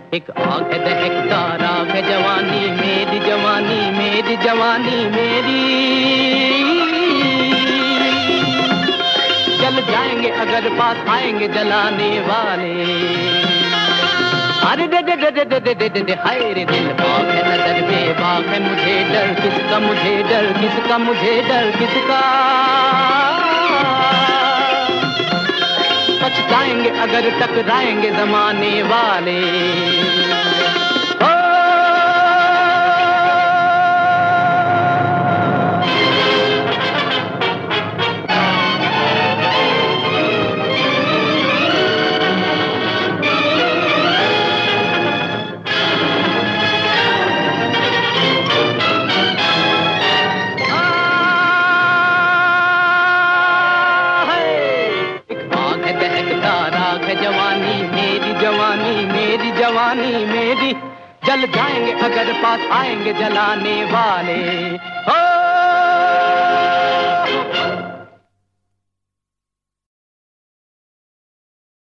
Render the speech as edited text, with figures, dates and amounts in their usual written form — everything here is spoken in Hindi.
एक आग है दहकता राग है जवानी मेरी जवानी मेरी जवानी मेरी। जल जाएंगे अगर पास आएंगे जलाने वाले। अरे दे दे दे दे दे दे दे दे हाय रे दिल बाग है नजर बेबाक है मुझे डर किसका मुझे डर किसका मुझे डर किसका। पछताएंगे अगर टकराएंगे जमाने वाले। जवानी मेरी जवानी मेरी जवानी मेरी। जल जाएंगे अगर पास आएंगे जलाने वाले। हो